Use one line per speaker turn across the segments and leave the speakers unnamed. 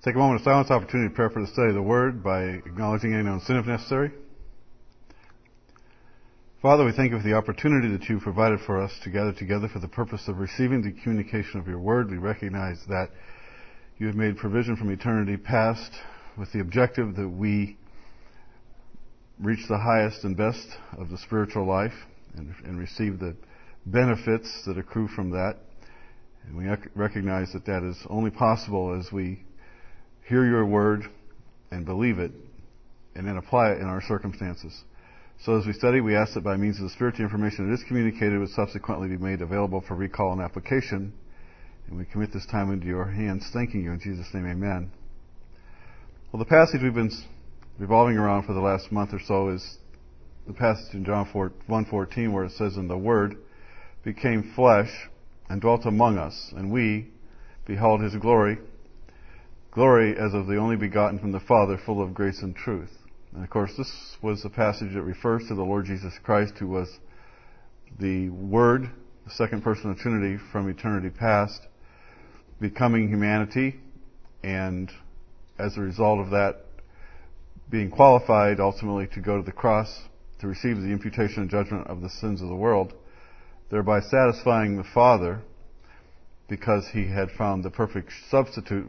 Take a moment of silence, opportunity to prepare for the study of the Word by acknowledging any known sin if necessary. Father, we thank you for the opportunity that you provided for us to gather together for the purpose of receiving the communication of your Word. We recognize that you have made provision from eternity past with the objective that we reach the highest and best of the spiritual life and receive the benefits that accrue from that. And we recognize that that is only possible as we hear your word and believe it and then apply it in our circumstances. So as we study, we ask that by means of the spiritual information that is communicated would subsequently be made available for recall and application. And we commit this time into your hands, thanking you in Jesus' name, amen. Well, the passage we've been revolving around for the last month or so is the passage in John 1:14 where it says, "And the Word became flesh and dwelt among us, and we beheld his glory, glory as of the only begotten from the Father, full of grace and truth." And of course, this was a passage that refers to the Lord Jesus Christ, who was the Word, the second person of the Trinity from eternity past, becoming humanity, and as a result of that, being qualified ultimately to go to the cross to receive the imputation and judgment of the sins of the world, thereby satisfying the Father because he had found the perfect substitute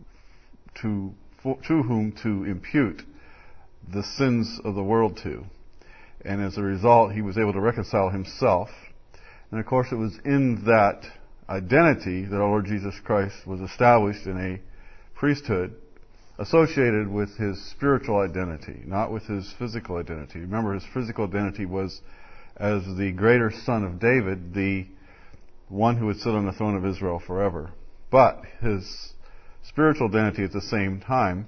to whom to impute the sins of the world to. And as a result, he was able to reconcile himself. And of course, it was in that identity that our Lord Jesus Christ was established in a priesthood associated with his spiritual identity, not with his physical identity. Remember, his physical identity was as the greater son of David, the one who would sit on the throne of Israel forever. But his spiritual identity at the same time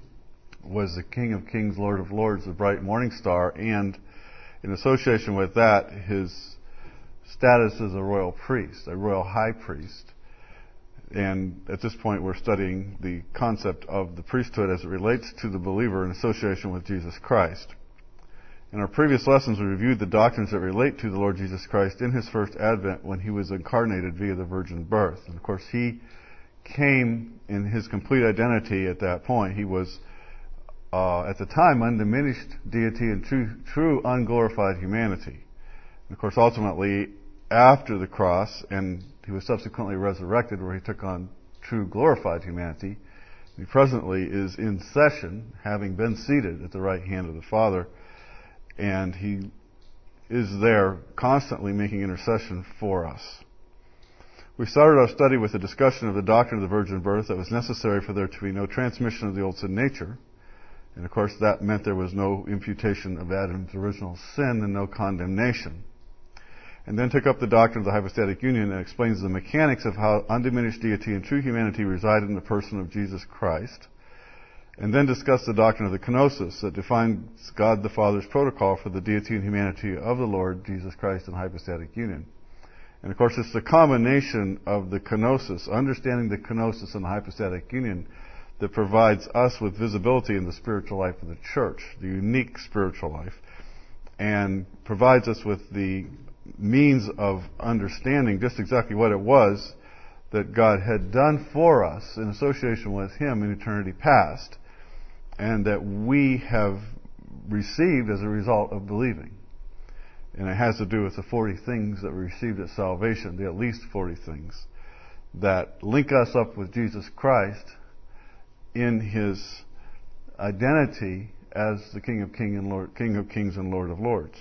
was the King of Kings, Lord of Lords, the bright morning star, and in association with that, his status as a royal priest, a royal high priest. And at this point, we're studying the concept of the priesthood as it relates to the believer in association with Jesus Christ. In our previous lessons, we reviewed the doctrines that relate to the Lord Jesus Christ in his first advent when he was incarnated via the virgin birth. And of course, he came in his complete identity at that point. He was, at the time, undiminished deity and true unglorified humanity. And of course, ultimately, after the cross, and he was subsequently resurrected where he took on true glorified humanity. He presently is in session, having been seated at the right hand of the Father, and he is there constantly making intercession for us. We started our study with a discussion of the doctrine of the virgin birth that was necessary for there to be no transmission of the old sin nature. And of course that meant there was no imputation of Adam's original sin and no condemnation. And then took up the doctrine of the hypostatic union and explains the mechanics of how undiminished deity and true humanity reside in the person of Jesus Christ. And then discussed the doctrine of the kenosis that defines God the Father's protocol for the deity and humanity of the Lord Jesus Christ in hypostatic union. And of course, it's the combination of the kenosis, understanding the kenosis and the hypostatic union, that provides us with visibility in the spiritual life of the church, the unique spiritual life, and provides us with the means of understanding just exactly what it was that God had done for us in association with him in eternity past, and that we have received as a result of believing. And it has to do with the 40 things that we received at salvation, the at least 40 things that link us up with Jesus Christ in his identity as the King of Kings and Lord of Lords.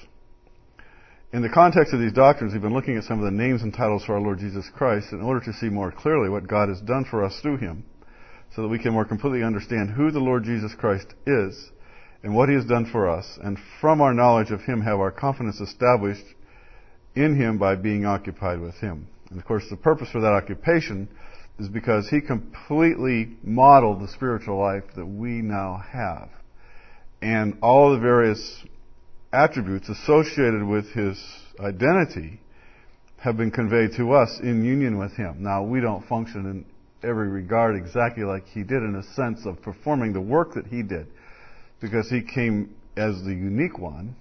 In the context of these doctrines, we've been looking at some of the names and titles for our Lord Jesus Christ in order to see more clearly what God has done for us through him, so that we can more completely understand who the Lord Jesus Christ is and what he has done for us, and from our knowledge of him have our confidence established in him by being occupied with him. And of course, the purpose for that occupation is because he completely modeled the spiritual life that we now have. And all of the various attributes associated with his identity have been conveyed to us in union with him. Now, we don't function in every regard exactly like he did in a sense of performing the work that he did, because he came as the unique one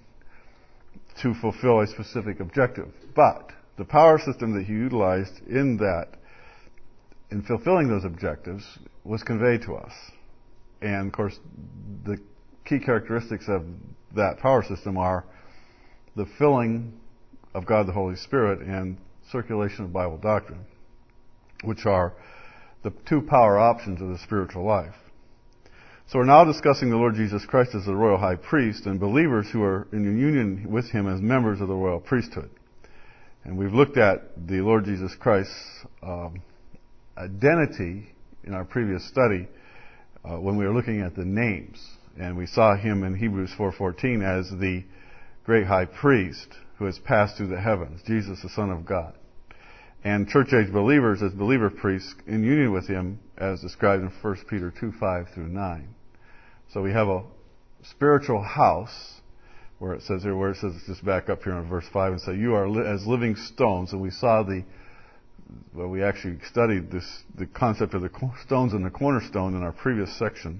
to fulfill a specific objective. But the power system that he utilized in that in fulfilling those objectives was conveyed to us. And of course, the key characteristics of that power system are the filling of God the Holy Spirit and circulation of Bible doctrine, which are the two power options of the spiritual life. So we're now discussing the Lord Jesus Christ as the royal high priest and believers who are in union with him as members of the royal priesthood. And we've looked at the Lord Jesus Christ's identity in our previous study when we were looking at the names. And we saw him in Hebrews 4:14 as the great high priest who has passed through the heavens, Jesus the Son of God. And church-age believers as believer priests in union with him as described in 1 Peter 2:5-9. So we have a spiritual house where it says, just back up here in verse 5 and say, you are as living stones. And we saw we actually studied the concept of the stones and the cornerstone in our previous section.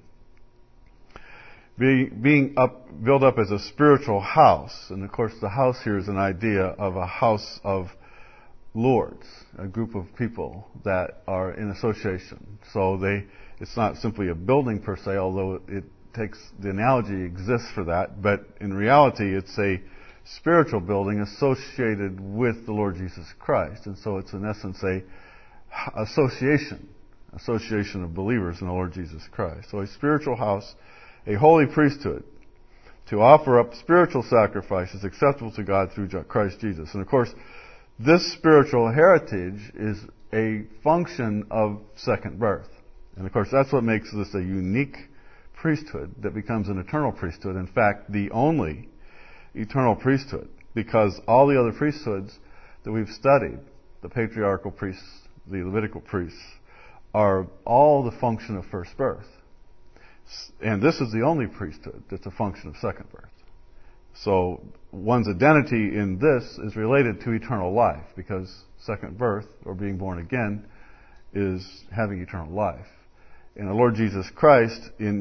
Being built up as a spiritual house. And of course the house here is an idea of a house of lords, a group of people that are in association. So it's not simply a building per se, although the analogy exists for that, but in reality it's a spiritual building associated with the Lord Jesus Christ. And so it's in essence a association of believers in the Lord Jesus Christ. So a spiritual house, a holy priesthood, to offer up spiritual sacrifices acceptable to God through Christ Jesus. And of course, this spiritual heritage is a function of second birth. And of course, that's what makes this a unique priesthood that becomes an eternal priesthood. In fact, the only eternal priesthood, because all the other priesthoods that we've studied, the patriarchal priests, the Levitical priests, are all the function of first birth. And this is the only priesthood that's a function of second birth. So one's identity in this is related to eternal life, because second birth, or being born again, is having eternal life. And the Lord Jesus Christ,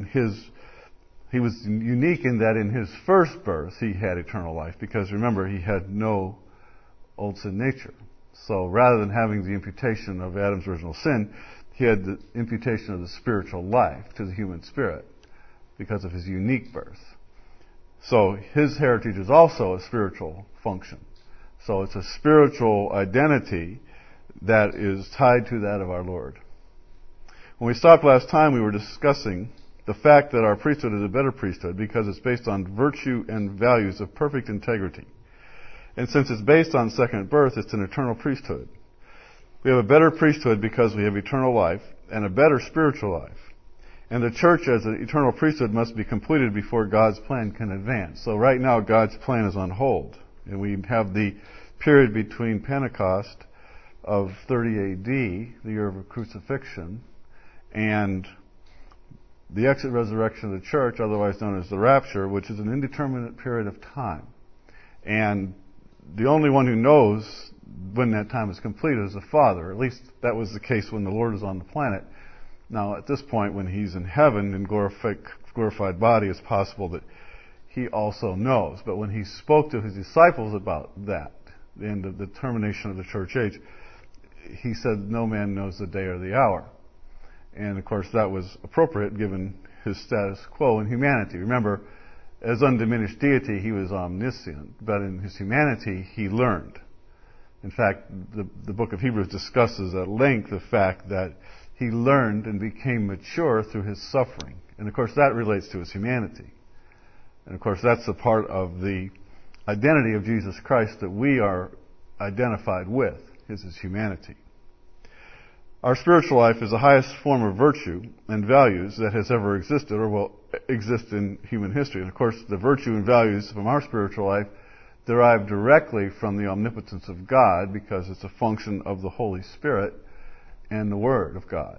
he was unique in that in his first birth he had eternal life, because remember, he had no old sin nature. So rather than having the imputation of Adam's original sin, he had the imputation of the spiritual life to the human spirit because of his unique birth. So his heritage is also a spiritual function. So it's a spiritual identity that is tied to that of our Lord. When we stopped last time, we were discussing the fact that our priesthood is a better priesthood because it's based on virtue and values of perfect integrity. And since it's based on second birth, it's an eternal priesthood. We have a better priesthood because we have eternal life and a better spiritual life. And the church as an eternal priesthood must be completed before God's plan can advance. So right now God's plan is on hold. And we have the period between Pentecost of 30 AD, the year of crucifixion, and the exit resurrection of the church, otherwise known as the rapture, which is an indeterminate period of time. And the only one who knows when that time is completed is the Father. At least that was the case when the Lord was on the planet. Now, at this point, when he's in heaven in glorified body, it's possible that he also knows. But when he spoke to his disciples about that, the end of the termination of the church age, he said, no man knows the day or the hour. And of course, that was appropriate given his status quo in humanity. Remember, as undiminished deity, he was omniscient, but in his humanity, he learned. In fact, the book of Hebrews discusses at length the fact that he learned and became mature through his suffering. And of course, that relates to his humanity. And of course, that's a part of the identity of Jesus Christ that we are identified with, is his humanity. Our spiritual life is the highest form of virtue and values that has ever existed or will exist in human history. And of course, the virtue and values from our spiritual life derive directly from the omnipotence of God, because it's a function of the Holy Spirit and the Word of God.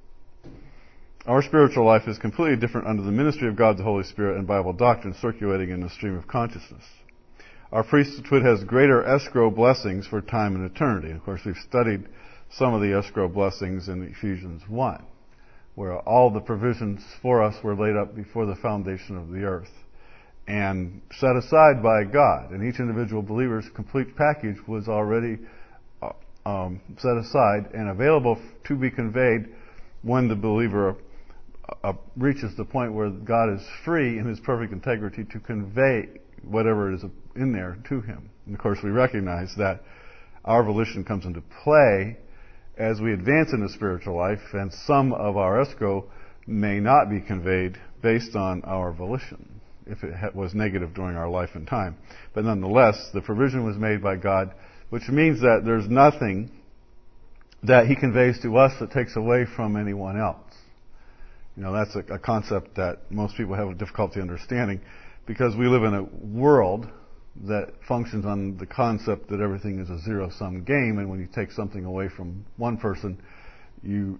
Our spiritual life is completely different under the ministry of God the Holy Spirit and Bible doctrine circulating in the stream of consciousness. Our priesthood has greater escrow blessings for time and eternity. Of course, we've studied some of the escrow blessings in Ephesians 1, where all the provisions for us were laid up before the foundation of the earth and set aside by God. And each individual believer's complete package was already set aside and available to be conveyed when the believer reaches the point where God is free in His perfect integrity to convey whatever is in there to him. And of course, we recognize that our volition comes into play as we advance in the spiritual life, and some of our escrow may not be conveyed based on our volition if it was negative during our life and time. But nonetheless, the provision was made by God, which means that there's nothing that He conveys to us that takes away from anyone else. That's a concept that most people have difficulty understanding, because we live in a world that functions on the concept that everything is a zero-sum game, and when you take something away from one person, you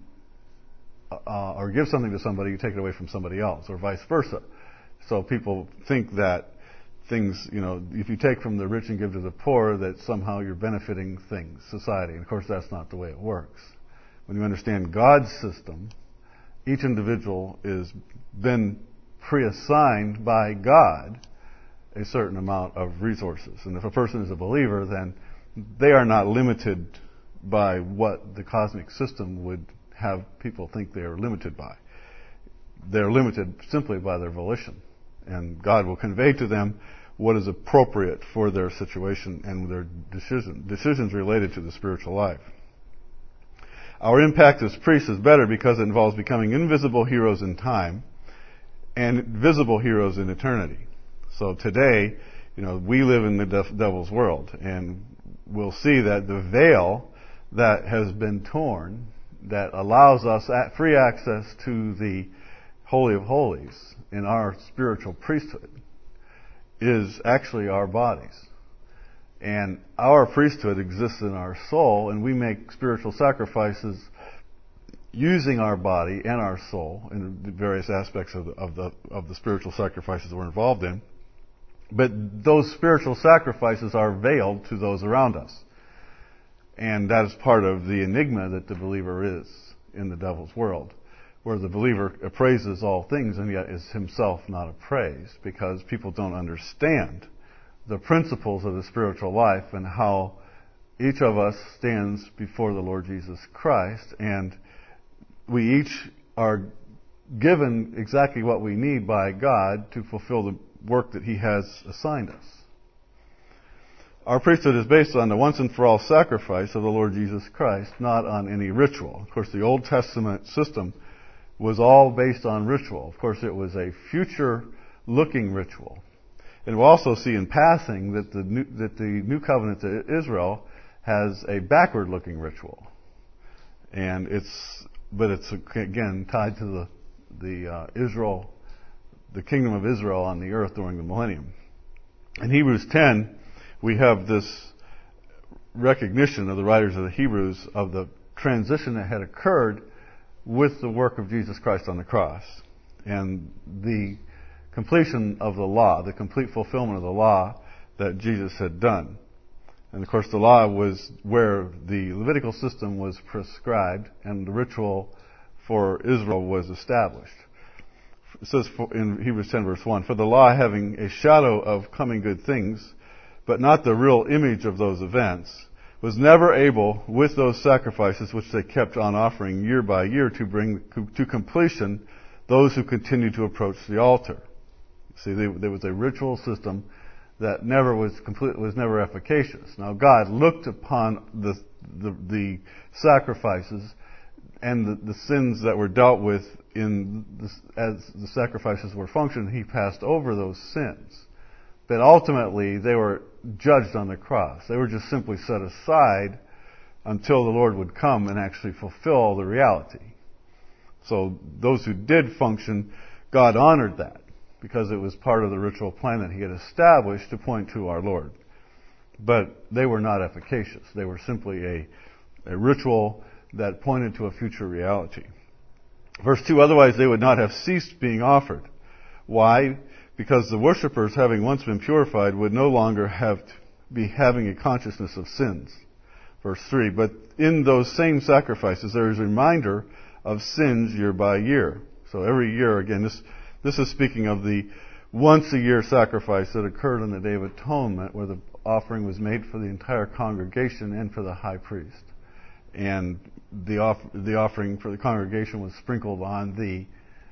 or give something to somebody, you take it away from somebody else, or vice versa. So people think that things, if you take from the rich and give to the poor, that somehow you're benefiting things, society. And of course, that's not the way it works. When you understand God's system, each individual is been pre-assigned by God a certain amount of resources. And if a person is a believer, then they are not limited by what the cosmic system would have people think they are limited by. They're limited simply by their volition. And God will convey to them what is appropriate for their situation and their decisions related to the spiritual life. Our impact as priests is better because it involves becoming invisible heroes in time and visible heroes in eternity. So today, we live in the devil's world, and we'll see that the veil that has been torn, that allows us free access to the Holy of Holies in our spiritual priesthood, is actually our bodies. And our priesthood exists in our soul, and we make spiritual sacrifices using our body and our soul in the various aspects of the spiritual sacrifices we're involved in. But those spiritual sacrifices are veiled to those around us. And that is part of the enigma that the believer is in the devil's world, where the believer appraises all things and yet is himself not appraised, because people don't understand the principles of the spiritual life and how each of us stands before the Lord Jesus Christ, and we each are given exactly what we need by God to fulfill the work that He has assigned us. Our priesthood is based on the once and for all sacrifice of the Lord Jesus Christ, not on any ritual. Of course, the Old Testament system was all based on ritual. Of course, it was a future-looking ritual. And we'll also see in passing that the new covenant to Israel has a backward-looking ritual, and it's again tied to the kingdom of Israel on the earth during the millennium. In Hebrews 10, we have this recognition of the writers of the Hebrews of the transition that had occurred with the work of Jesus Christ on the cross, and the completion of the law, the complete fulfillment of the law that Jesus had done. And of course, the law was where the Levitical system was prescribed and the ritual for Israel was established. It says in Hebrews 10 verse 1, "For the law, having a shadow of coming good things, but not the real image of those events, was never able, with those sacrifices which they kept on offering year by year, to bring to completion those who continued to approach the altar." See, there was a ritual system that was never efficacious. Now, God looked upon the sacrifices and the sins that were dealt with as the sacrifices were functioned. He passed over those sins, but ultimately they were judged on the cross. They were just simply set aside until the Lord would come and actually fulfill the reality. So those who did function, God honored that, because it was part of the ritual plan that He had established to point to our Lord. But they were not efficacious. They were simply a ritual that pointed to a future reality. Verse 2, "Otherwise they would not have ceased being offered." Why? Because the worshippers, having once been purified, would no longer be having a consciousness of sins. Verse 3, "But in those same sacrifices there is a reminder of sins year by year." So every year, again, this is speaking of the once-a-year sacrifice that occurred on the Day of Atonement, where the offering was made for the entire congregation and for the high priest. and the offering for the congregation was sprinkled on the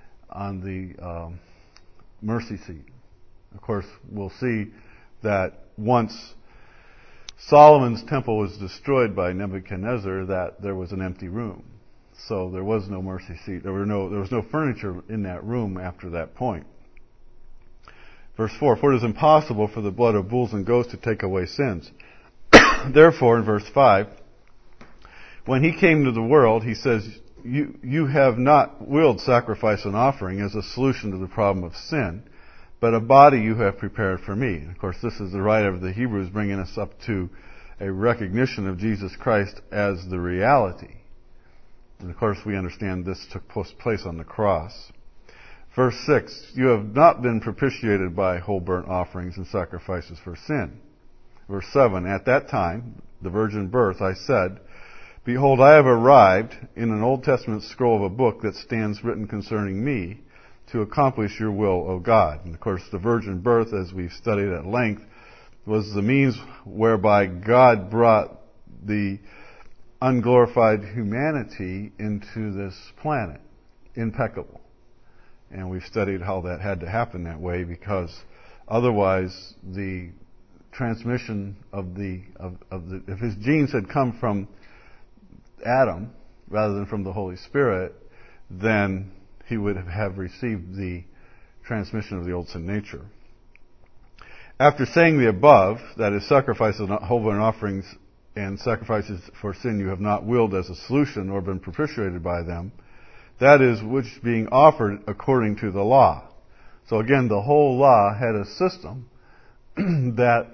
mercy seat. Of course, we'll see that once Solomon's temple was destroyed by Nebuchadnezzar, that there was an empty room. So there was no mercy seat. There was no furniture in that room after that point. Verse 4, for it is impossible for the blood of bulls and goats to take away sins. Therefore, in verse 5, when he came to the world, he says, you have not willed sacrifice and offering as a solution to the problem of sin, but a body you have prepared for me. And of course, this is the writer of the Hebrews bringing us up to a recognition of Jesus Christ as the reality. And of course, we understand this took place on the cross. Verse 6, you have not been propitiated by whole burnt offerings and sacrifices for sin. Verse 7, at that time, the virgin birth, I said, behold, I have arrived in an Old Testament scroll of a book that stands written concerning me to accomplish your will, O God. And of course, the virgin birth, as we've studied at length, was the means whereby God brought the unglorified humanity into this planet, impeccable. And we've studied how that had to happen that way, because otherwise the transmission if his genes had come from Adam rather than from the Holy Spirit, then he would have received the transmission of the old sin nature. After saying the above, that is, sacrifices, whole burnt offerings, and sacrifices for sin you have not willed as a solution or been propitiated by them, that is, which being offered according to the law. So again, the whole law had a system that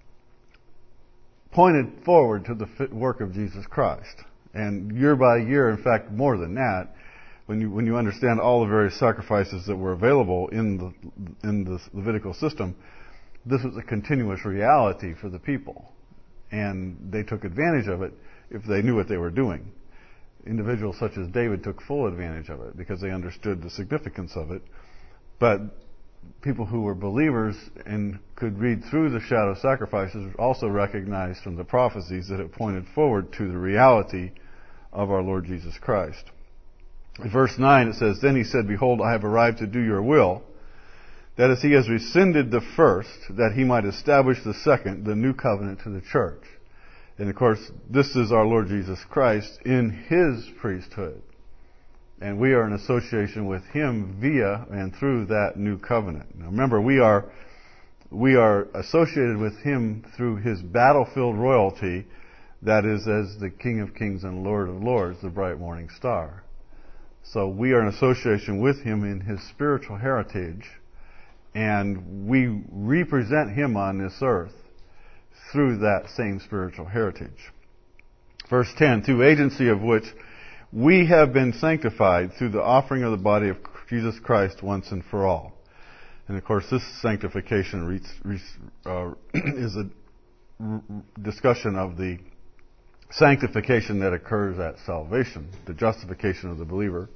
pointed forward to the work of Jesus Christ. And year by year, in fact, more than that, when you understand all the various sacrifices that were available in the Levitical system, this was a continuous reality for the people. And they took advantage of it if they knew what they were doing. Individuals such as David took full advantage of it because they understood the significance of it. But people who were believers and could read through the shadow sacrifices also recognized from the prophecies that it pointed forward to the reality of our Lord Jesus Christ. In verse 9 it says, then he said, behold, I have arrived to do your will. That is, he has rescinded the first, that he might establish the second, the new covenant to the church. And of course, this is our Lord Jesus Christ in his priesthood. And we are in association with him via and through that new covenant. Now remember, we are associated with him through his battlefield royalty, that is, as the King of Kings and Lord of Lords, the bright morning star. So we are in association with him in his spiritual heritage, and we represent him on this earth through that same spiritual heritage. Verse 10, through agency of which we have been sanctified through the offering of the body of Jesus Christ once and for all. And of course, this sanctification is a discussion of the sanctification that occurs at salvation, the justification of the believer,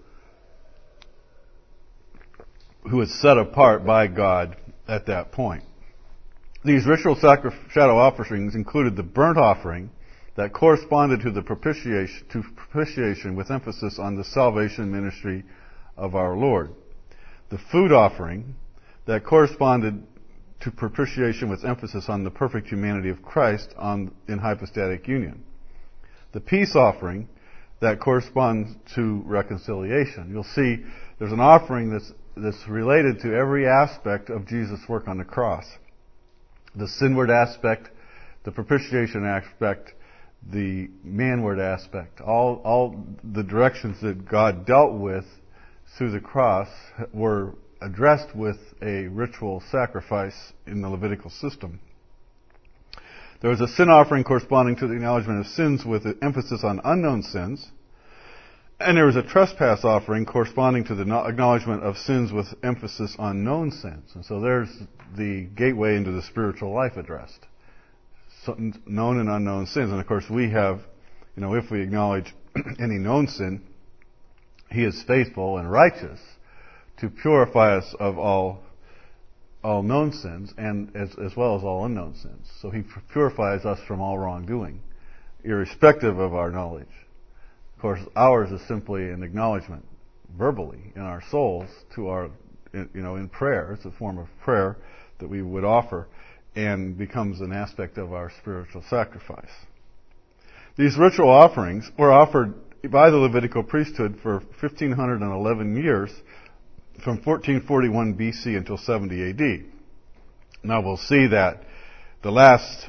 who is set apart by God at that point. These ritual shadow offerings included the burnt offering that corresponded to the propitiation with emphasis on the salvation ministry of our Lord. The food offering that corresponded to propitiation with emphasis on the perfect humanity of Christ in hypostatic union. The peace offering that corresponds to reconciliation. You'll see there's an offering that's related to every aspect of Jesus' work on the cross. The sinward aspect, the propitiation aspect, the manward aspect. All the directions that God dealt with through the cross were addressed with a ritual sacrifice in the Levitical system. There was a sin offering corresponding to the acknowledgement of sins with an emphasis on unknown sins. And there was a trespass offering corresponding to the acknowledgement of sins with emphasis on known sins. And so there's the gateway into the spiritual life addressed. So, known and unknown sins. And of course we have, if we acknowledge any known sin, he is faithful and righteous to purify us of all known sins and as well as all unknown sins. So he purifies us from all wrongdoing, irrespective of our knowledge. Of course, ours is simply an acknowledgement verbally in our souls to our, in prayer. It's a form of prayer that we would offer and becomes an aspect of our spiritual sacrifice. These ritual offerings were offered by the Levitical priesthood for 1,511 years, from 1441 BC until 70 AD. Now we'll see that the last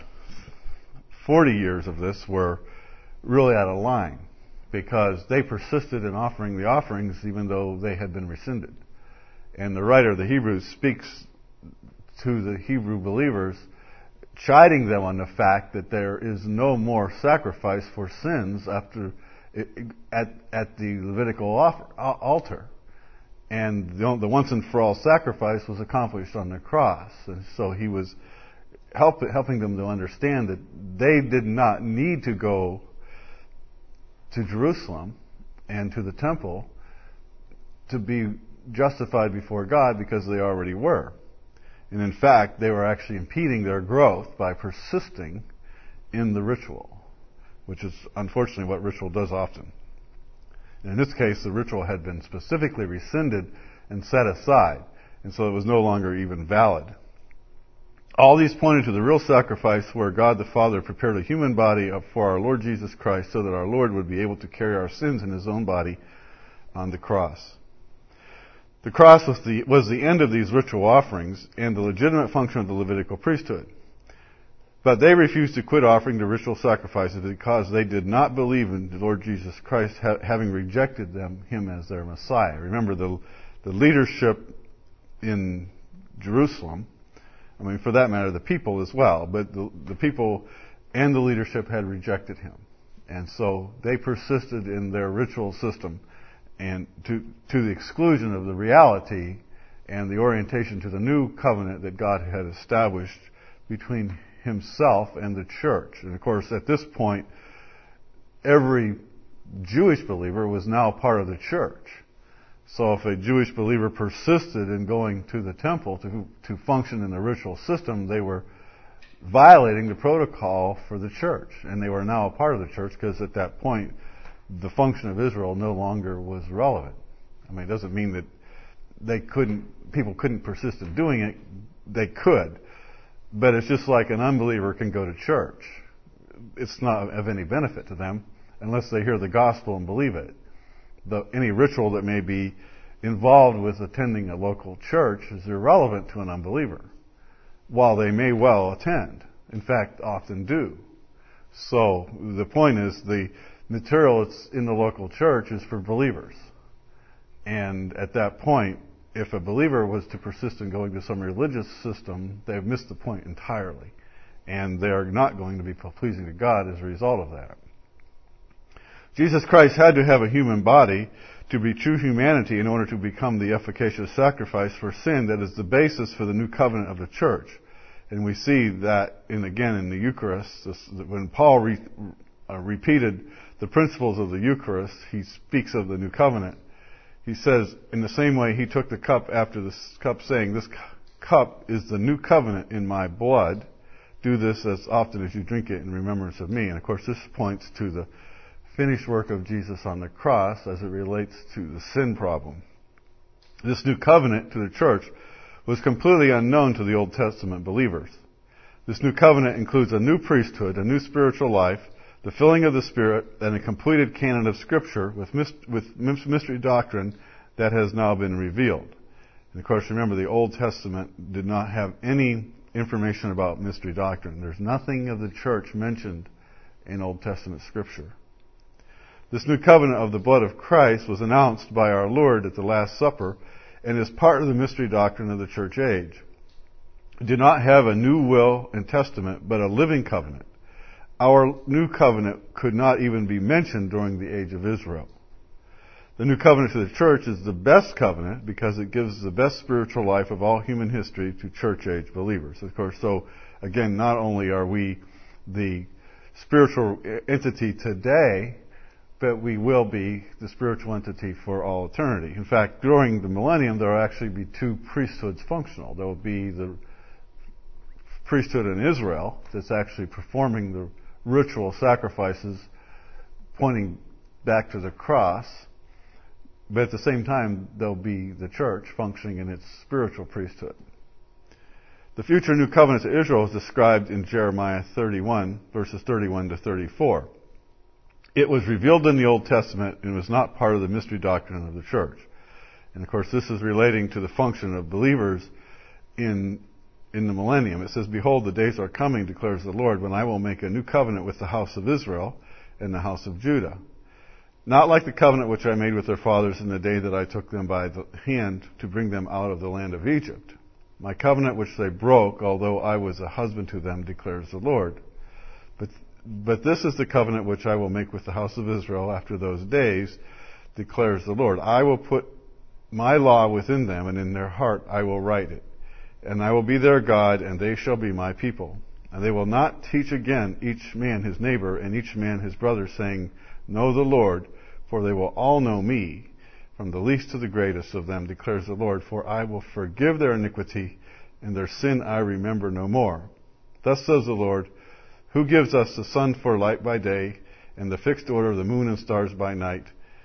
40 years of this were really out of line, because they persisted in offering the offerings even though they had been rescinded. And the writer of the Hebrews speaks to the Hebrew believers, chiding them on the fact that there is no more sacrifice for sins after at the Levitical altar. And the once and for all sacrifice was accomplished on the cross. And so he was helping them to understand that they did not need to go to Jerusalem and to the temple to be justified before God, because they already were. And in fact, they were actually impeding their growth by persisting in the ritual, which is unfortunately what ritual does often. And in this case, the ritual had been specifically rescinded and set aside, and so it was no longer even valid. All these pointed to the real sacrifice where God the Father prepared a human body for our Lord Jesus Christ so that our Lord would be able to carry our sins in His own body on the cross. The cross was the end of these ritual offerings and the legitimate function of the Levitical priesthood. But they refused to quit offering the ritual sacrifices because they did not believe in the Lord Jesus Christ, having rejected Him as their Messiah. Remember, the leadership in Jerusalem, for that matter, the people as well, but the people and the leadership had rejected Him. And so they persisted in their ritual system, and to the exclusion of the reality and the orientation to the new covenant that God had established between Himself and the church. And of course, at this point, every Jewish believer was now part of the church. So if a Jewish believer persisted in going to the temple to function in the ritual system, they were violating the protocol for the church. And they were now a part of the church, because at that point, the function of Israel no longer was relevant. It doesn't mean that people couldn't persist in doing it. They could. But it's just like an unbeliever can go to church. It's not of any benefit to them unless they hear the gospel and believe it. Any ritual that may be involved with attending a local church is irrelevant to an unbeliever, while they may well attend. In fact, often do. So the point is, the material that's in the local church is for believers. And at that point, if a believer was to persist in going to some religious system, they've missed the point entirely. And they are not going to be pleasing to God as a result of that. Jesus Christ had to have a human body to be true humanity in order to become the efficacious sacrifice for sin that is the basis for the new covenant of the church. And we see that again in the Eucharist, when Paul repeated the principles of the Eucharist, he speaks of the new covenant. He says, in the same way, he took the cup after this cup, saying, "This cup is the new covenant in my blood. Do this as often as you drink it in remembrance of me." And of course, this points to the finished work of Jesus on the cross as it relates to the sin problem. This new covenant to the church was completely unknown to the Old Testament believers. This new covenant includes a new priesthood, a new spiritual life, the filling of the Spirit, and a completed canon of Scripture with mystery doctrine that has now been revealed. And of course, remember, the Old Testament did not have any information about mystery doctrine. There's nothing of the church mentioned in Old Testament Scripture. This new covenant of the blood of Christ was announced by our Lord at the Last Supper and is part of the mystery doctrine of the church age. It did not have a new will and testament, but a living covenant. Our new covenant could not even be mentioned during the age of Israel. The new covenant to the church is the best covenant because it gives the best spiritual life of all human history to church age believers. Of course, so again, not only are we the spiritual entity today, but we will be the spiritual entity for all eternity. In fact, during the millennium, there will actually be two priesthoods functional. There will be the priesthood in Israel that's actually performing the ritual sacrifices pointing back to the cross, but at the same time, there'll be the church functioning in its spiritual priesthood. The future new covenant to Israel is described in Jeremiah 31, verses 31 to 34. It was revealed in the Old Testament and was not part of the mystery doctrine of the church. And of course, this is relating to the function of believers in the millennium. It says, "Behold, the days are coming, declares the Lord, when I will make a new covenant with the house of Israel and the house of Judah. Not like the covenant which I made with their fathers in the day that I took them by the hand to bring them out of the land of Egypt. My covenant which they broke, although I was a husband to them, declares the Lord. But this is the covenant which I will make with the house of Israel after those days, declares the Lord. I will put my law within them, and in their heart I will write it. And I will be their God, and they shall be my people. And they will not teach again each man his neighbor, and each man his brother, saying, Know the Lord, for they will all know me, from the least to the greatest of them, declares the Lord. For I will forgive their iniquity, and their sin I remember no more. Thus says the Lord, who gives us the sun for light by day, and the fixed order of the moon and stars by night,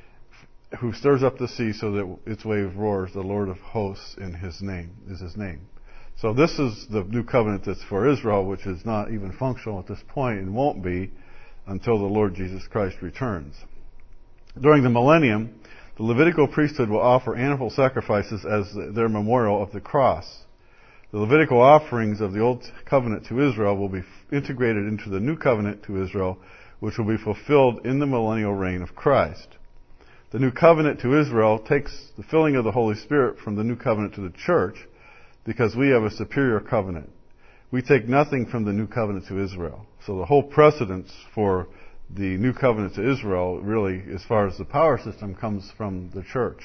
who stirs up the sea so that its wave roars, the Lord of hosts is his name. So this is the new covenant that's for Israel, which is not even functional at this point and won't be until the Lord Jesus Christ returns. During the millennium, the Levitical priesthood will offer animal sacrifices as their memorial of the cross. The Levitical offerings of the Old Covenant to Israel will be integrated into the New Covenant to Israel, which will be fulfilled in the millennial reign of Christ. The New Covenant to Israel takes the filling of the Holy Spirit from the New Covenant to the church because we have a superior covenant. We take nothing from the New Covenant to Israel. So the whole precedence for the New Covenant to Israel, really, as far as the power system, comes from the church.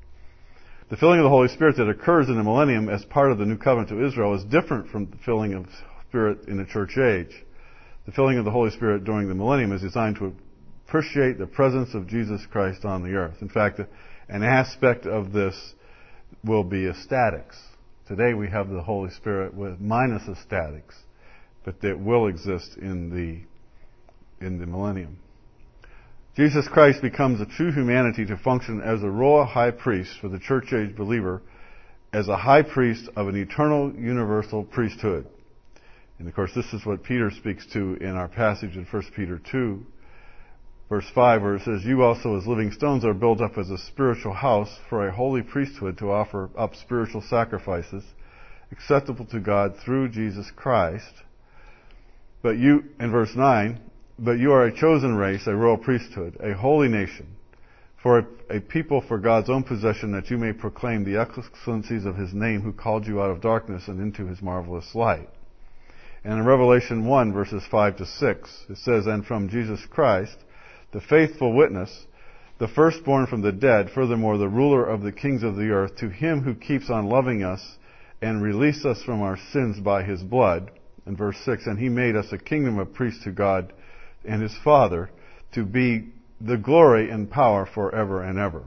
The filling of the Holy Spirit that occurs in the millennium as part of the New Covenant to Israel is different from the filling of Spirit in the church age. The filling of the Holy Spirit during the millennium is designed to appreciate the presence of Jesus Christ on the earth. In fact, an aspect of this will be ecstatics. Today we have the Holy Spirit with minus ecstatics, but that will exist in the millennium. Jesus Christ becomes a true humanity to function as a royal high priest for the church age believer, as a high priest of an eternal universal priesthood. And of course, this is what Peter speaks to in our passage in 1 Peter 2, verse 5, where it says, You also as living stones are built up as a spiritual house for a holy priesthood to offer up spiritual sacrifices acceptable to God through Jesus Christ. But you, in verse 9, but you are a chosen race, a royal priesthood, a holy nation, for a people for God's own possession, that you may proclaim the excellencies of his name, who called you out of darkness and into his marvelous light. And in Revelation 1, verses 5 to 6, it says, And from Jesus Christ, the faithful witness, the firstborn from the dead, furthermore the ruler of the kings of the earth, to him who keeps on loving us and released us from our sins by his blood. In verse 6, And he made us a kingdom of priests to God and his Father, to be the glory and power forever and ever.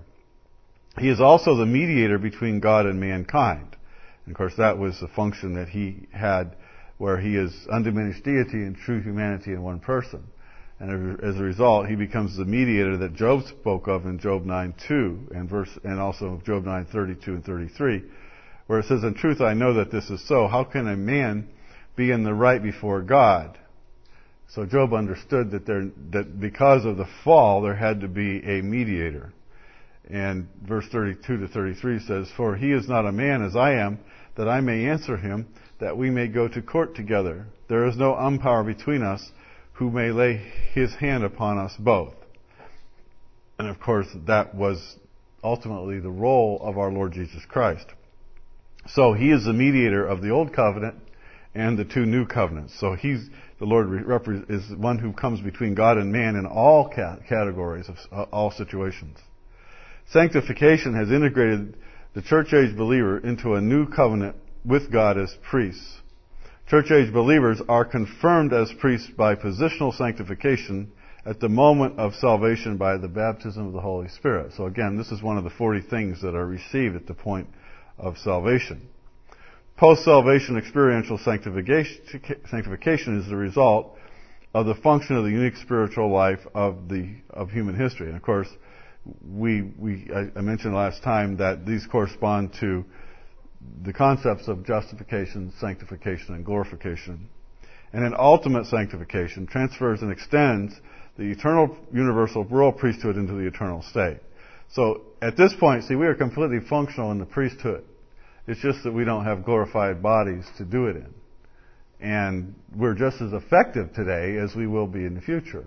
He is also the mediator between God and mankind. And of course, that was the function that he had, where he is undiminished deity and true humanity in one person. And as a result, he becomes the mediator that Job spoke of in Job 9:2 and also Job 9:32 and 33, where it says, In truth I know that this is so. How can a man be in the right before God? So Job understood that because of the fall, there had to be a mediator. And verse 32 to 33 says, For he is not a man as I am, that I may answer him, that we may go to court together. There is no umpire between us, who may lay his hand upon us both. And of course, that was ultimately the role of our Lord Jesus Christ. So he is the mediator of the old covenant and the two new covenants. So the Lord is one who comes between God and man in all categories of all situations. Sanctification has integrated the church age believer into a new covenant with God as priests. Church age believers are confirmed as priests by positional sanctification at the moment of salvation by the baptism of the Holy Spirit. So again, this is one of the 40 things that are received at the point of salvation. Post-salvation experiential sanctification is the result of the function of the unique spiritual life of human history. And of course, I mentioned last time that these correspond to the concepts of justification, sanctification, and glorification. And then ultimate sanctification transfers and extends the eternal universal royal priesthood into the eternal state. So at this point, see, we are completely functional in the priesthood. It's just that we don't have glorified bodies to do it in. And we're just as effective today as we will be in the future.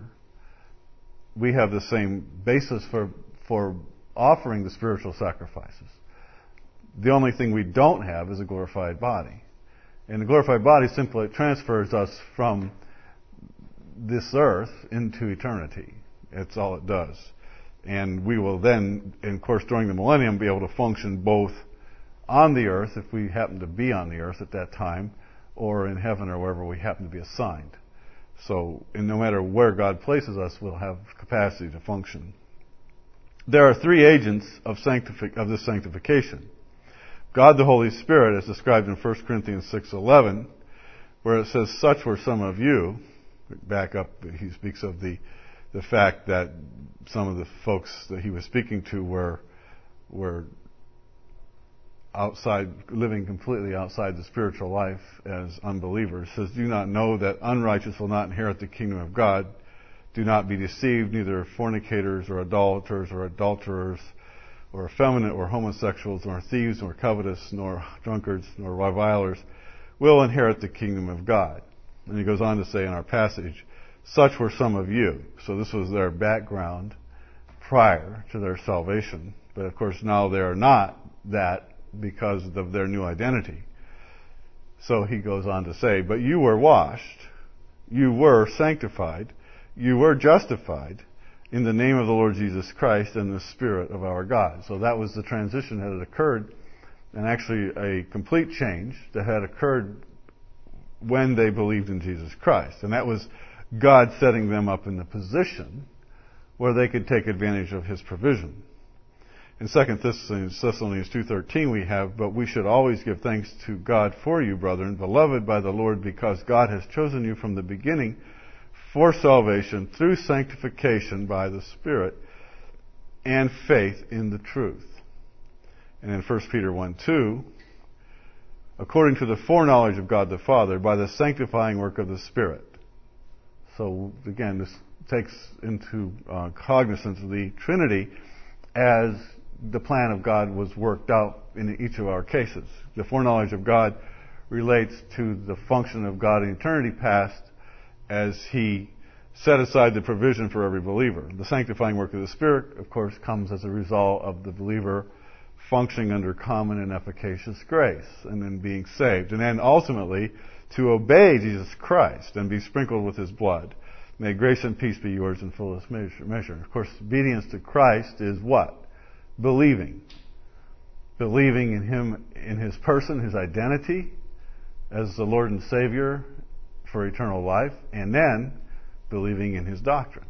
We have the same basis for offering the spiritual sacrifices. The only thing we don't have is a glorified body. And the glorified body simply transfers us from this earth into eternity. That's all it does. And we will then, and of course during the millennium, be able to function both on the earth, if we happen to be on the earth at that time, or in heaven or wherever we happen to be assigned. So, and no matter where God places us, we'll have capacity to function. There are three agents of this sanctification. God the Holy Spirit, as described in 1 Corinthians 6:11, where it says, "Such were some of you." Back up, he speaks of the fact that some of the folks that he was speaking to were outside, living completely outside the spiritual life as unbelievers. It says, "Do you not know that unrighteous will not inherit the kingdom of God? Do not be deceived, neither fornicators or idolaters or adulterers or effeminate or homosexuals, nor thieves, nor covetous, nor drunkards, nor revilers will inherit the kingdom of God." And he goes on to say in our passage, "Such were some of you." So this was their background prior to their salvation. But of course now they are not that because of their new identity. So he goes on to say, "But you were washed, you were sanctified, you were justified in the name of the Lord Jesus Christ and the Spirit of our God." So that was the transition that had occurred, and actually a complete change that had occurred when they believed in Jesus Christ. And that was God setting them up in the position where they could take advantage of His provision. In 2 Thessalonians 2:13 we have, "But we should always give thanks to God for you, brethren, beloved by the Lord, because God has chosen you from the beginning for salvation through sanctification by the Spirit and faith in the truth." And in 1 Peter 1:2, "According to the foreknowledge of God the Father, by the sanctifying work of the Spirit." So again, this takes into cognizance of the Trinity as the plan of God was worked out in each of our cases. The foreknowledge of God relates to the function of God in eternity past as He set aside the provision for every believer. The sanctifying work of the Spirit, of course, comes as a result of the believer functioning under common and efficacious grace and then being saved. And then ultimately to obey Jesus Christ and be sprinkled with His blood. May grace and peace be yours in fullest measure. Of course, obedience to Christ is what? Believing. Believing in Him, in His person, His identity as the Lord and Savior for eternal life, and then believing in His doctrine.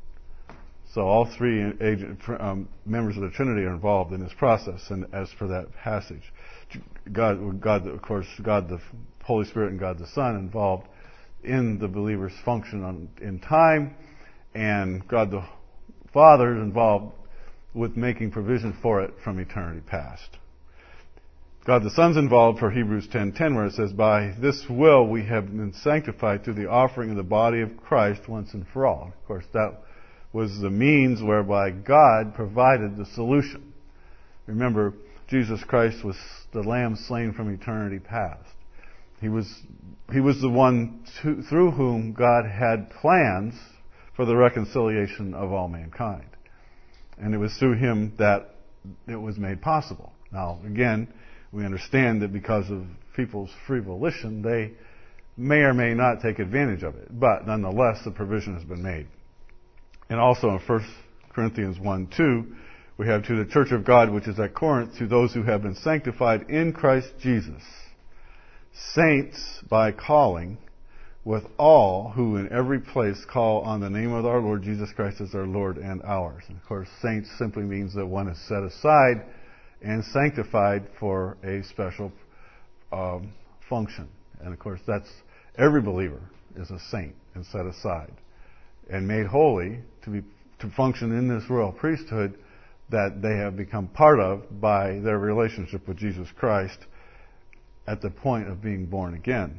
So all three members of the Trinity are involved in this process. And as for that passage, God, of course, God the Holy Spirit and God the Son involved in the believer's function in time, and God the Father is involved with making provision for it from eternity past. God the Son's involved for Hebrews 10:10, where it says, "By this will we have been sanctified through the offering of the body of Christ once and for all." Of course, that was the means whereby God provided the solution. Remember, Jesus Christ was the Lamb slain from eternity past. He was the one through whom God had plans for the reconciliation of all mankind. And it was through Him that it was made possible. Now, again, we understand that because of people's free volition, they may or may not take advantage of it. But nonetheless, the provision has been made. And also in 1 Corinthians 1:2, we have, "To the church of God which is at Corinth, to those who have been sanctified in Christ Jesus, saints by calling, with all who in every place call on the name of our Lord Jesus Christ as our Lord and ours." And of course, saints simply means that one is set aside and sanctified for a special function. And of course, that's every believer is a saint. and set aside and made holy to function in this royal priesthood that they have become part of by their relationship with Jesus Christ at the point of being born again.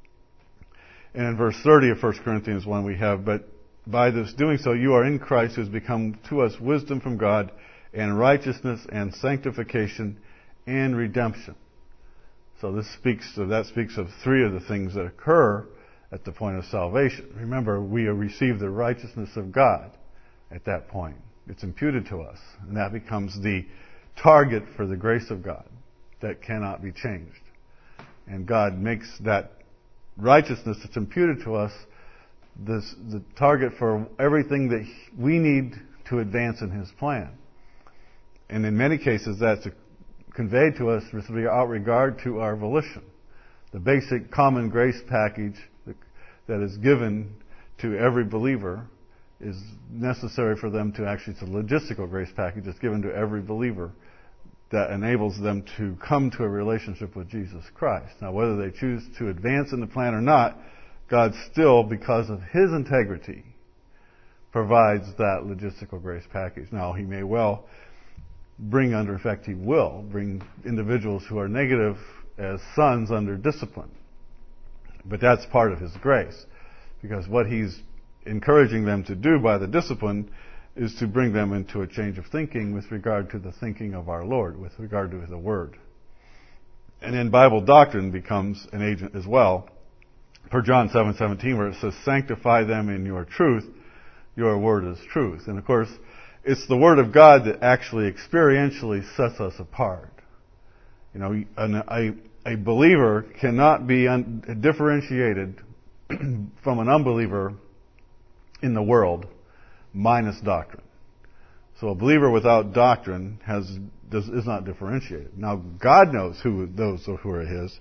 And in verse 30 of 1 Corinthians 1 we have, but by this doing so you are in Christ, who has become to us wisdom from God and righteousness and sanctification and redemption. So that speaks of three of the things that occur at the point of salvation. Remember, we receive the righteousness of God at that point. It's imputed to us, and that becomes the target for the grace of God that cannot be changed. And God makes that righteousness that's imputed to us the target for everything that we need to advance in His plan. And in many cases, that's conveyed to us without regard to our volition. The basic common grace package that is given to every believer is necessary for them to actually, it's a logistical grace package that's given to every believer that enables them to come to a relationship with Jesus Christ. Now, whether they choose to advance in the plan or not, God still, because of His integrity, provides that logistical grace package. Now, He may well bring under effect, He will bring individuals who are negative as sons under discipline. But that's part of His grace, because what He's encouraging them to do by the discipline is to bring them into a change of thinking with regard to the thinking of our Lord, with regard to the Word. And then Bible doctrine becomes an agent as well. Per John 7:17, where it says, sanctify them in your truth, your word is truth. And of course, it's the Word of God that actually experientially sets us apart. You know, a believer cannot be differentiated from an unbeliever in the world minus doctrine. So a believer without doctrine is not differentiated. Now, God knows those who are His,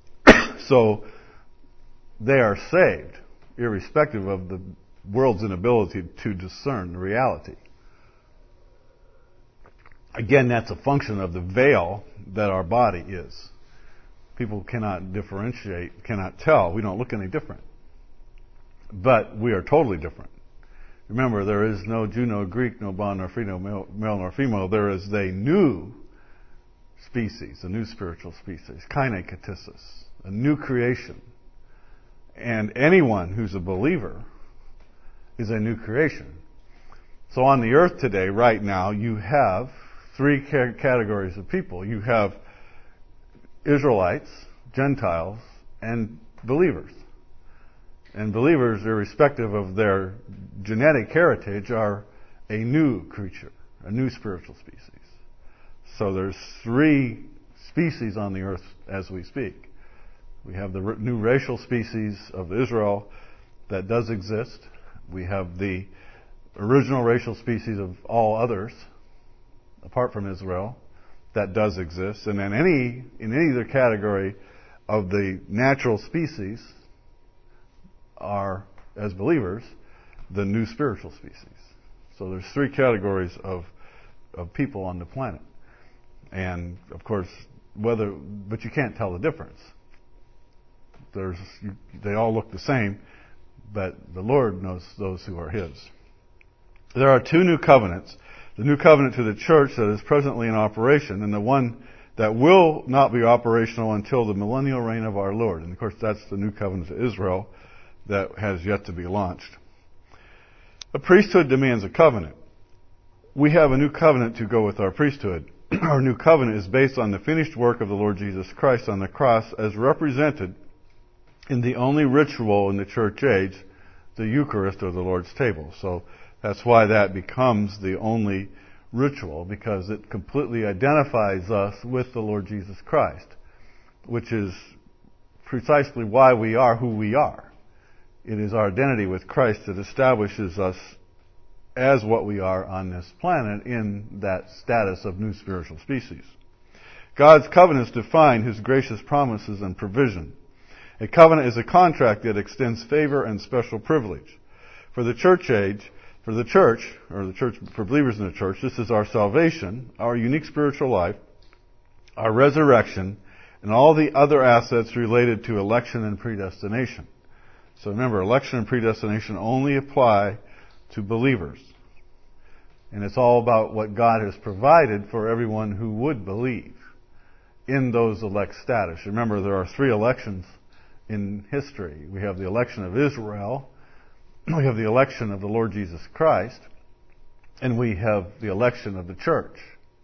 so they are saved, irrespective of the world's inability to discern the reality. Again, that's a function of the veil that our body is. People cannot differentiate, cannot tell. We don't look any different. But we are totally different. Remember, there is no Jew, no Greek, no bond nor free, no male nor female. There is a new species, a new spiritual species, kaine katissis, a new creation. And anyone who's a believer is a new creation. So on the earth today, right now, you have three categories of people. You have Israelites, Gentiles, and believers. And believers, irrespective of their genetic heritage, are a new creature, a new spiritual species. So there's three species on the earth as we speak. We have the new racial species of Israel that does exist. We have the original racial species of all others, apart from Israel, that does exist. And then in any other category of the natural species are, as believers, the new spiritual species. So there's three categories of people on the planet. And of course, but you can't tell the difference. They all look the same, but the Lord knows those who are His. There are two new covenants. The new covenant to the church that is presently in operation, and the one that will not be operational until the millennial reign of our Lord. And of course, that's the new covenant to Israel that has yet to be launched. A priesthood demands a covenant. We have a new covenant to go with our priesthood. Our new covenant is based on the finished work of the Lord Jesus Christ on the cross as represented in the only ritual in the church age, the Eucharist, or the Lord's table. So that's why that becomes the only ritual, because it completely identifies us with the Lord Jesus Christ, which is precisely why we are who we are. It is our identity with Christ that establishes us as what we are on this planet in that status of new spiritual species. God's covenants define His gracious promises and provision. A covenant is a contract that extends favor and special privilege. For the church, for believers in the church, this is our salvation, our unique spiritual life, our resurrection, and all the other assets related to election and predestination. So remember, election and predestination only apply to believers. And it's all about what God has provided for everyone who would believe in those elect status. Remember, there are 3 elections in history. We have the election of Israel, we have the election of the Lord Jesus Christ, and we have the election of the church.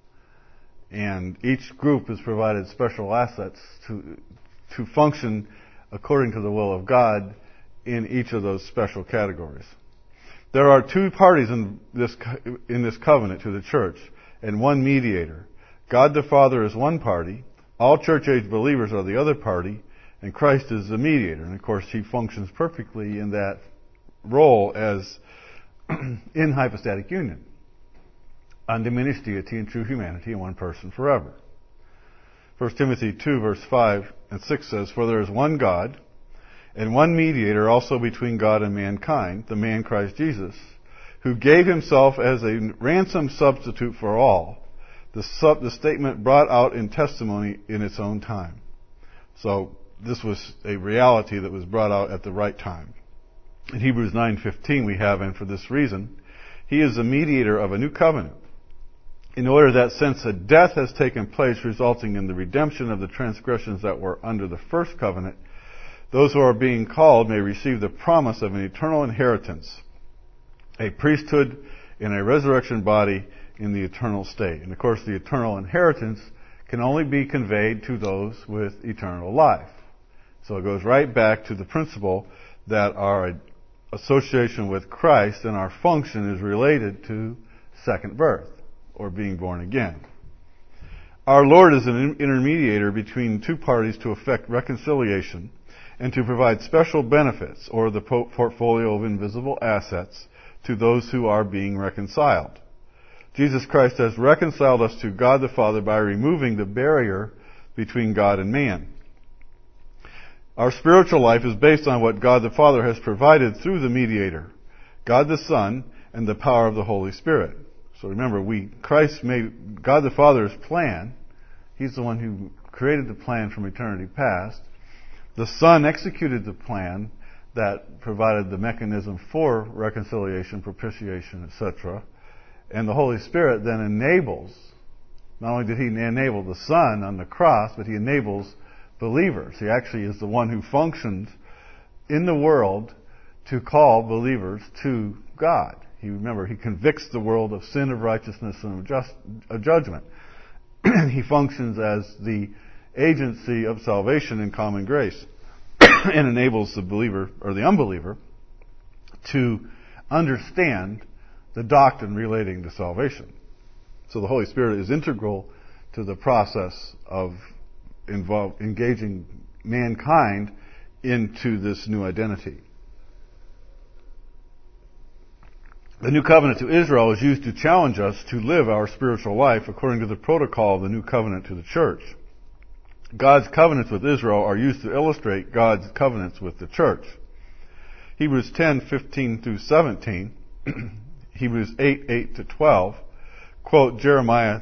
And each group is provided special assets to function according to the will of God in each of those special categories. There are 2 parties in this covenant to the church, and 1 mediator. God the Father is one party, all church-age believers are the other party, and Christ is the mediator. And of course, He functions perfectly in that role as in hypostatic union. Undiminished deity and true humanity in one person forever. 1 Timothy 2 verse 5 and 6 says, "For there is one God, and one mediator also between God and mankind, the man Christ Jesus, who gave Himself as a ransom substitute for all." The statement brought out in testimony in its own time. So this was a reality that was brought out at the right time. In Hebrews 9:15 we have, "And for this reason, He is the mediator of a new covenant, in order that since a death has taken place resulting in the redemption of the transgressions that were under the first covenant, those who are being called may receive the promise of an eternal inheritance, a priesthood in a resurrection body in the eternal state." And of course, the eternal inheritance can only be conveyed to those with eternal life. So it goes right back to the principle that our association with Christ and our function is related to second birth, or being born again. Our Lord is an intermediator between 2 parties to effect reconciliation and to provide special benefits, or the portfolio of invisible assets, to those who are being reconciled. Jesus Christ has reconciled us to God the Father by removing the barrier between God and man. Our spiritual life is based on what God the Father has provided through the mediator, God the Son, and the power of the Holy Spirit. So remember, Christ made God the Father's plan. He's the one who created the plan from eternity past. The Son executed the plan that provided the mechanism for reconciliation, propitiation, etc. And the Holy Spirit then enables, not only did He enable the Son on the cross, but He enables believers. He actually is the one who functions in the world to call believers to God. He convicts the world of sin, of righteousness, and of judgment. He functions as the agency of salvation in common grace and enables the believer or the unbeliever to understand the doctrine relating to salvation. So the Holy Spirit is integral to the process of engaging mankind into this new identity. The new covenant to Israel is used to challenge us to live our spiritual life according to the protocol of the new covenant to the church. God's covenants with Israel are used to illustrate God's covenants with the church. Hebrews 10:15 through 17, Hebrews 8:8 to 12, quote Jeremiah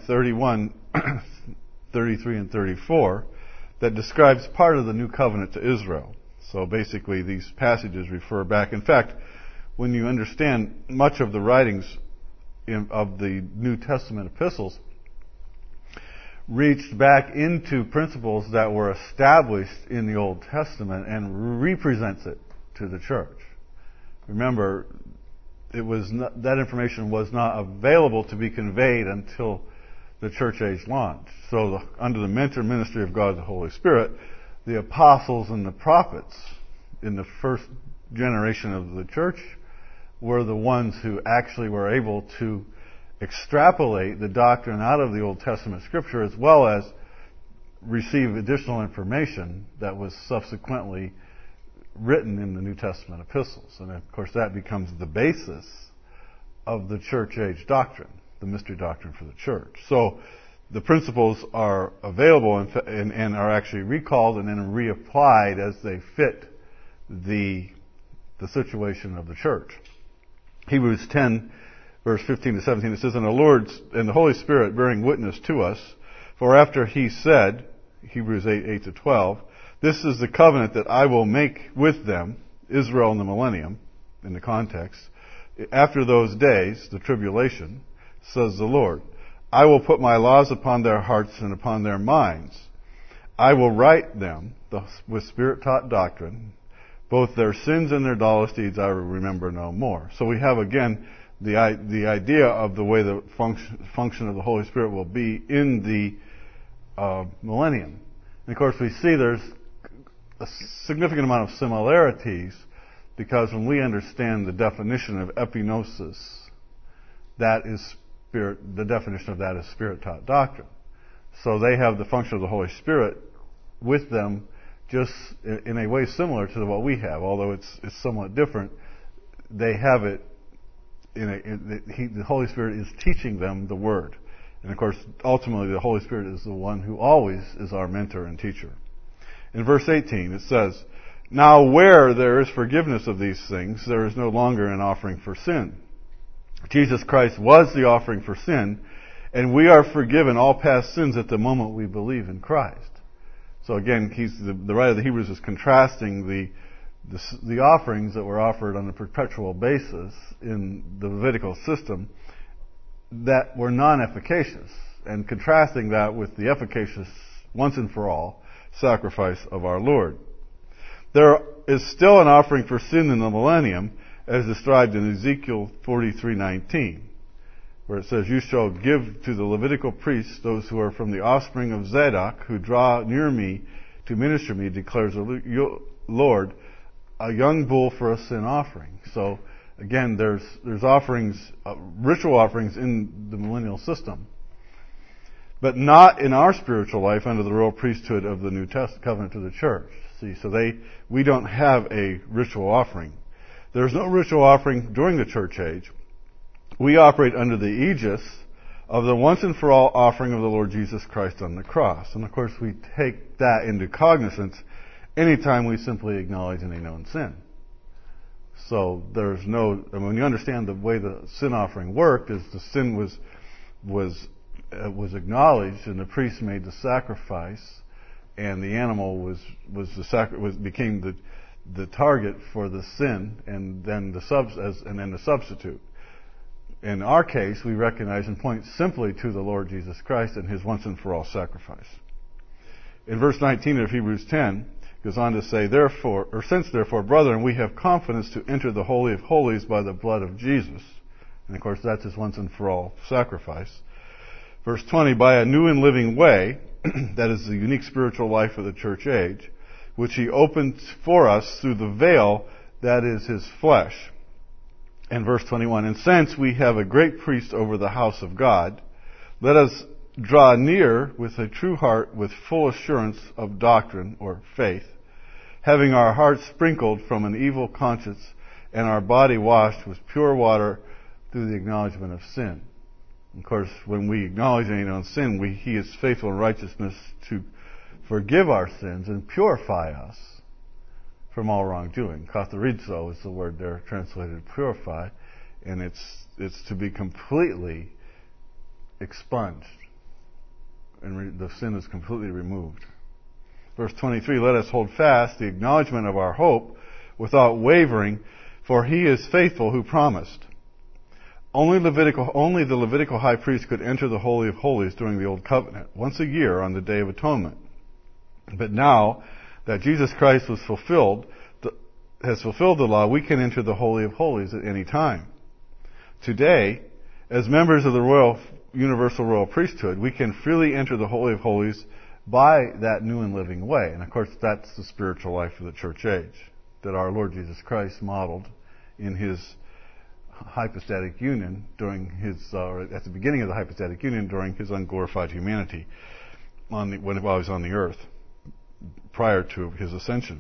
31:33 and 34, that describes part of the new covenant to Israel. So basically these passages refer back. In fact, when you understand much of the writings of the New Testament epistles, reached back into principles that were established in the Old Testament and represents it to the church. Remember, that information was not available to be conveyed until the church age launched. So under the mentor ministry of God the Holy Spirit, the apostles and the prophets in the first generation of the church were the ones who actually were able to extrapolate the doctrine out of the Old Testament scripture, as well as receive additional information that was subsequently written in the New Testament epistles. And of course that becomes the basis of the church age doctrine, the mystery doctrine for the church. So the principles are available and are actually recalled and then reapplied as they fit the situation of the church. Hebrews 10, verse 15 to 17, it says, "And the Lord and the Holy Spirit bearing witness to us, for after He said," Hebrews 8:8 to 12, "This is the covenant that I will make with them Israel in the millennium, in the context. After those days, the tribulation, says the Lord, I will put my laws upon their hearts and upon their minds. I will write them with Spirit-taught doctrine. Both their sins and their lawless deeds I will remember no more. So we have, again, the idea of the way the function of the Holy Spirit will be in the millennium. And of course, we see there's a significant amount of similarities, because when we understand the definition of epignosis, that is the definition of that is Spirit-taught doctrine. So they have the function of the Holy Spirit with them, just in a way similar to what we have, although it's somewhat different. They have it the Holy Spirit is teaching them the Word. And of course, ultimately, the Holy Spirit is the one who always is our mentor and teacher. In verse 18, it says, Now where there is forgiveness of these things, there is no longer an offering for sin. Jesus Christ was the offering for sin, and we are forgiven all past sins at the moment we believe in Christ. So again, the writer of the Hebrews is contrasting the offerings that were offered on a perpetual basis in the Levitical system that were non-efficacious, and contrasting that with the efficacious, once and for all, sacrifice of our Lord. There is still an offering for sin in the millennium, as described in Ezekiel 43:19, where it says, You shall give to the Levitical priests, those who are from the offspring of Zadok, who draw near me to minister me, declares the Lord, a young bull for a sin offering. So again, there's offerings, ritual offerings in the millennial system, but not in our spiritual life under the royal priesthood of the New Testament covenant of the church. See, so we don't have a ritual offering. There's no ritual offering during the church age. We operate under the aegis of the once and for all offering of the Lord Jesus Christ on the cross. And of course, we take that into cognizance anytime we simply acknowledge any known sin. So when you understand the way the sin offering worked, is the sin was acknowledged, and the priest made the sacrifice, and the animal became the target for the sin, and then the substitute. In our case, we recognize and point simply to the Lord Jesus Christ and His once and for all sacrifice. In verse 19 of Hebrews 10, it goes on to say, Since therefore, brethren, we have confidence to enter the Holy of Holies by the blood of Jesus. And of course, that's His once and for all sacrifice. Verse 20, by a new and living way, that is the unique spiritual life of the church age, which He opened for us through the veil, that is His flesh. And verse 21, And since we have a great priest over the house of God, let us draw near with a true heart, with full assurance of doctrine or faith, having our hearts sprinkled from an evil conscience and our body washed with pure water through the acknowledgement of sin. Of course, when we acknowledge any known sin, He is faithful in righteousness to forgive our sins and purify us from all wrongdoing. Katharizo is the word there translated purify, and it's to be completely expunged, and the sin is completely removed. Verse 23, let us hold fast the acknowledgement of our hope without wavering, for He is faithful who promised. Only the Levitical high priest could enter the Holy of Holies during the Old Covenant, once a year on the Day of Atonement. But now that Jesus Christ has fulfilled the law, we can enter the Holy of Holies at any time. Today, as members of the universal royal priesthood, we can freely enter the Holy of Holies by that new and living way. And of course, that's the spiritual life of the church age that our Lord Jesus Christ modeled in His hypostatic union at the beginning of the hypostatic union during His unglorified while He was on the earth, prior to His ascension.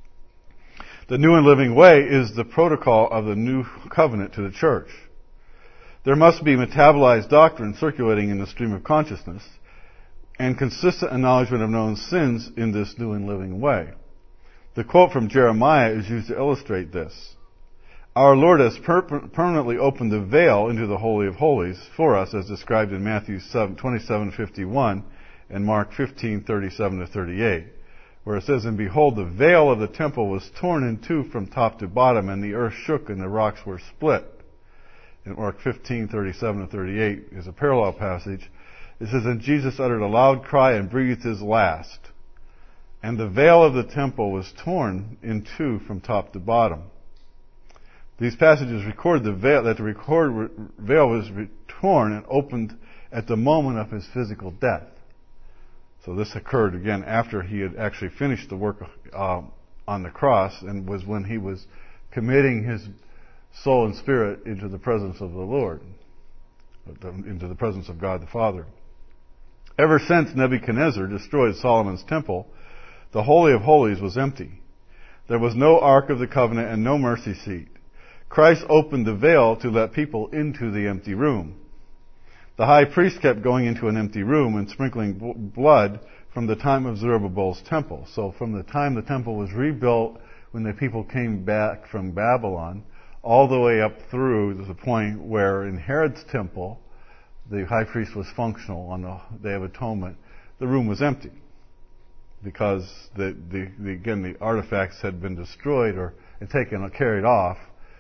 The new and living way is the protocol of the new covenant to the church. There must be metabolized doctrine circulating in the stream of consciousness, and consistent acknowledgement of known sins in this new and living way. The quote from Jeremiah is used to illustrate this. Our Lord has permanently opened the veil into the Holy of Holies for us, as described in Matthew 27:51 and Mark 15:37-38, where it says, "And behold, the veil of the temple was torn in two from top to bottom, and the earth shook and the rocks were split." In Mark 15:37-38 is a parallel passage. It says, "And Jesus uttered a loud cry and breathed his last. And the veil of the temple was torn in two from top to bottom." These passages record the veil was torn and opened at the moment of his physical death. So this occurred again after he had actually finished the work on the cross, and was when he was committing his soul and spirit into the presence of the Lord, into the presence of God the Father. Ever since Nebuchadnezzar destroyed Solomon's temple, the Holy of Holies was empty. There was no Ark of the Covenant and no mercy seat. Christ opened the veil to let people into the empty room. The high priest kept going into an empty room and sprinkling blood from the time of Zerubbabel's temple. So from the time the temple was rebuilt, when the people came back from Babylon, all the way up through to the point where in Herod's temple, the high priest was functional on the Day of Atonement, the room was empty. Because the artifacts had been destroyed or taken or carried off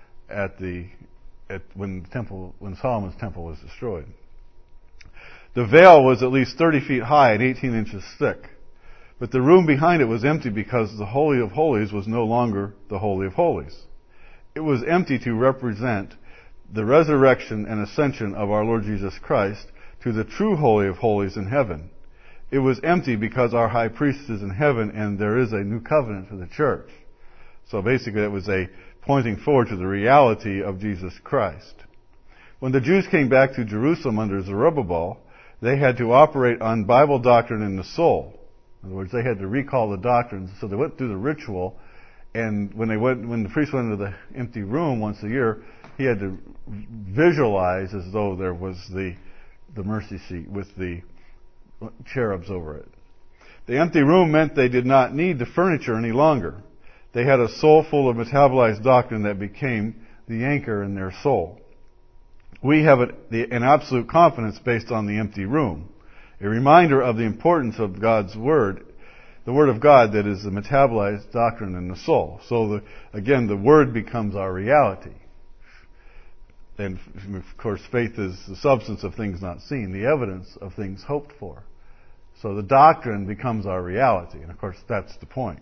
when Solomon's temple was destroyed. The veil was at least 30 feet high and 18 inches thick. But the room behind it was empty because the Holy of Holies was no longer the Holy of Holies. It was empty to represent the resurrection and ascension of our Lord Jesus Christ to the true Holy of Holies in heaven. It was empty because our high priest is in heaven and there is a new covenant for the church. So basically it was a pointing forward to the reality of Jesus Christ. When the Jews came back to Jerusalem under Zerubbabel, they had to operate on Bible doctrine in the soul. In other words, they had to recall the doctrines. So they went through the ritual, and when the priest went into the empty room once a year, he had to visualize as though there was the mercy seat with the cherubs over it. The empty room meant they did not need the furniture any longer. They had a soul full of metabolized doctrine that became the anchor in their soul. We have an absolute confidence based on the empty room, a reminder of the importance of God's Word, the Word of God that is the metabolized doctrine in the soul. So the Word becomes our reality. And of course, faith is the substance of things not seen, the evidence of things hoped for. So the doctrine becomes our reality, and of course that's the point.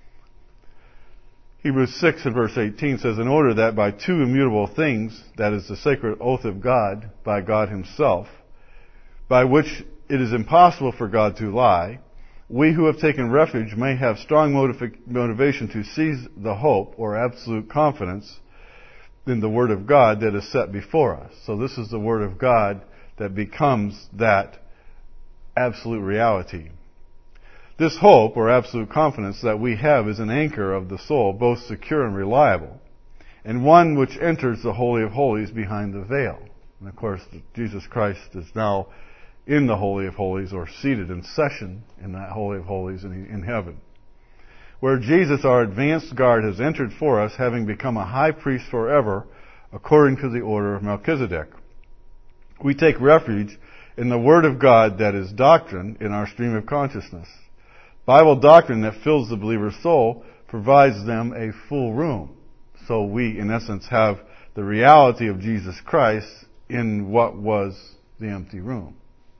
Hebrews 6 and verse 18 says, "In order that by two immutable things, that is the sacred oath of God by God himself, by which it is impossible for God to lie, we who have taken refuge may have strong motivation to seize the hope or absolute confidence in the Word of God that is set before us." So this is the Word of God that becomes that absolute reality. This hope, or absolute confidence, that we have is an anchor of the soul, both secure and reliable, and one which enters the Holy of Holies behind the veil. And of course, Jesus Christ is now in the Holy of Holies, or seated in session in that Holy of Holies in heaven, where Jesus, our advanced guard, has entered for us, having become a high priest forever, according to the order of Melchizedek. We take refuge in the Word of God that is doctrine in our stream of consciousness. Bible doctrine that fills the believer's soul provides them a full room. So we, in essence, have the reality of Jesus Christ in what was the empty room.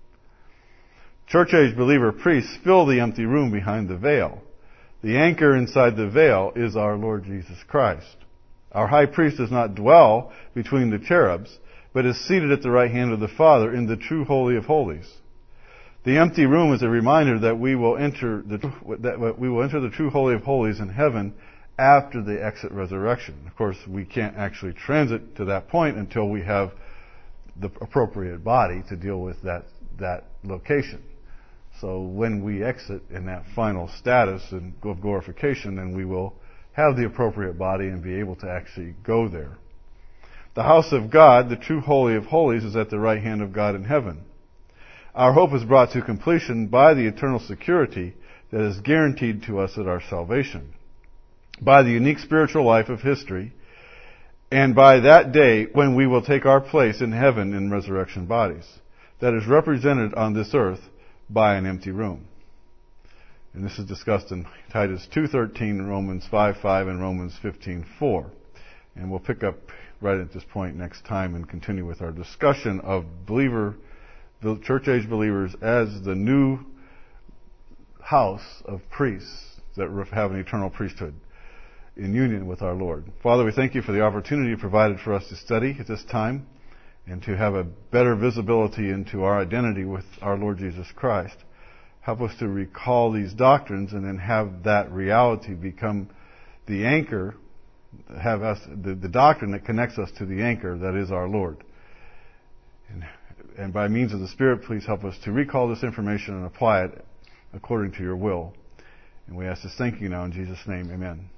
Church-age believer priests fill the empty room behind the veil. The anchor inside the veil is our Lord Jesus Christ. Our high priest does not dwell between the cherubs, but is seated at the right hand of the Father in the true Holy of Holies. The empty room is a reminder that we will enter the true Holy of Holies in heaven after the exit resurrection. Of course, we can't actually transit to that point until we have the appropriate body to deal with that location. So when we exit in that final status of glorification, then we will have the appropriate body and be able to actually go there. The house of God, the true Holy of Holies, is at the right hand of God in heaven. Our hope is brought to completion by the eternal security that is guaranteed to us at our salvation, by the unique spiritual life of history, and by that day when we will take our place in heaven in resurrection bodies, that is represented on this earth by an empty room. And this is discussed in Titus 2:13, Romans 5:5, and Romans 15:4. And we'll pick up right at this point next time and continue with our discussion of church-age believers as the new house of priests that have an eternal priesthood in union with our Lord. Father, we thank you for the opportunity provided for us to study at this time and to have a better visibility into our identity with our Lord Jesus Christ. Help us to recall these doctrines and then have that reality become the anchor, have us the doctrine that connects us to the anchor that is our Lord. And by means of the Spirit, please help us to recall this information and apply it according to your will. And we ask this thank you now in Jesus' name. Amen.